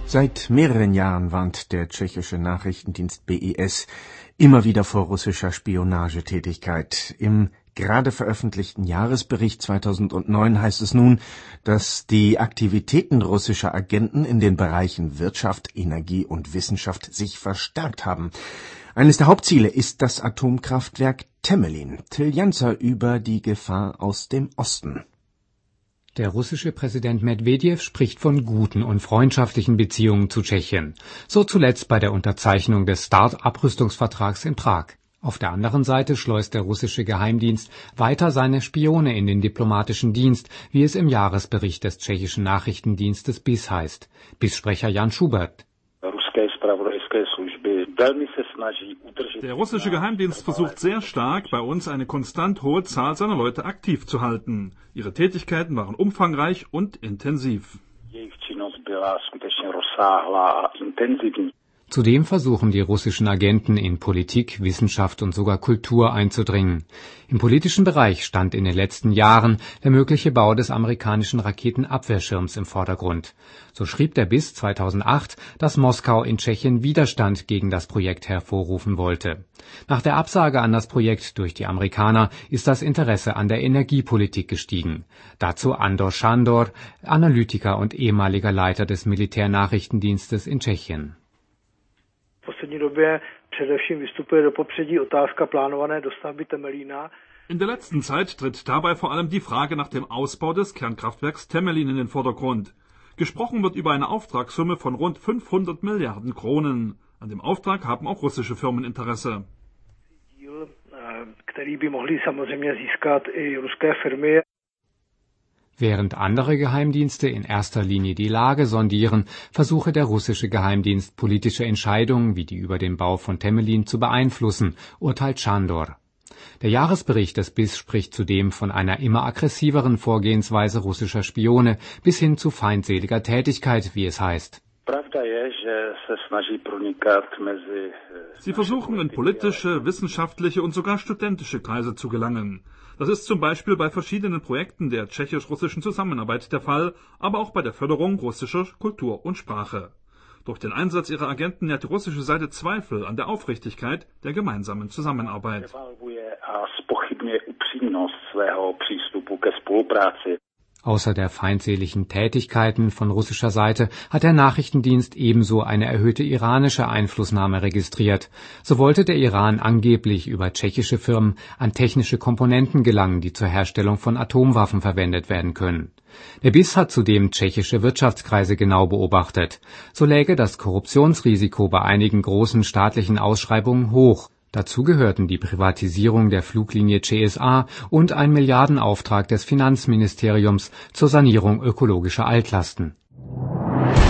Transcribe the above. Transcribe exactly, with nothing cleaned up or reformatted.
Seit mehreren Jahren warnt der tschechische Nachrichtendienst B I S immer wieder vor russischer Spionagetätigkeit. Im gerade veröffentlichten Jahresbericht zweitausendneun heißt es nun, dass die Aktivitäten russischer Agenten in den Bereichen Wirtschaft, Energie und Wissenschaft sich verstärkt haben. Eines der Hauptziele ist das Atomkraftwerk Temelin. Till Janzer über die Gefahr aus dem Osten. Der russische Präsident Medwedew spricht von guten und freundschaftlichen Beziehungen zu Tschechien. So zuletzt bei der Unterzeichnung des START-Abrüstungsvertrags in Prag. Auf der anderen Seite schleust der russische Geheimdienst weiter seine Spione in den diplomatischen Dienst, wie es im Jahresbericht des tschechischen Nachrichtendienstes B I S heißt. B I S-Sprecher Jan Schubert. Der russische Geheimdienst versucht sehr stark, bei uns eine konstant hohe Zahl seiner Leute aktiv zu halten. Ihre Tätigkeiten waren umfangreich und intensiv. Zudem versuchen die russischen Agenten in Politik, Wissenschaft und sogar Kultur einzudringen. Im politischen Bereich stand in den letzten Jahren der mögliche Bau des amerikanischen Raketenabwehrschirms im Vordergrund. So schrieb der B I S zweitausendacht, dass Moskau in Tschechien Widerstand gegen das Projekt hervorrufen wollte. Nach der Absage an das Projekt durch die Amerikaner ist das Interesse an der Energiepolitik gestiegen. Dazu Andor Šandor, Analytiker und ehemaliger Leiter des Militärnachrichtendienstes in Tschechien. In der letzten Zeit tritt dabei vor allem die Frage nach dem Ausbau des Kernkraftwerks Temelin in den Vordergrund. Gesprochen wird über eine Auftragssumme von rund fünfhundert Milliarden Kronen. An dem Auftrag haben auch russische Firmen Interesse. Während andere Geheimdienste in erster Linie die Lage sondieren, versuche der russische Geheimdienst politische Entscheidungen wie die über den Bau von Temelin zu beeinflussen, urteilt Šandor. Der Jahresbericht des B I S spricht zudem von einer immer aggressiveren Vorgehensweise russischer Spione bis hin zu feindseliger Tätigkeit, wie es heißt. Sie versuchen in politische, wissenschaftliche und sogar studentische Kreise zu gelangen. Das ist zum Beispiel bei verschiedenen Projekten der tschechisch-russischen Zusammenarbeit der Fall, aber auch bei der Förderung russischer Kultur und Sprache. Durch den Einsatz ihrer Agenten nährt die russische Seite Zweifel an der Aufrichtigkeit der gemeinsamen Zusammenarbeit. Außer der feindseligen Tätigkeiten von russischer Seite hat der Nachrichtendienst ebenso eine erhöhte iranische Einflussnahme registriert. So wollte der Iran angeblich über tschechische Firmen an technische Komponenten gelangen, die zur Herstellung von Atomwaffen verwendet werden können. Der B I S hat zudem tschechische Wirtschaftskreise genau beobachtet. So läge das Korruptionsrisiko bei einigen großen staatlichen Ausschreibungen hoch. Dazu gehörten die Privatisierung der Fluglinie C S A und ein Milliardenauftrag des Finanzministeriums zur Sanierung ökologischer Altlasten.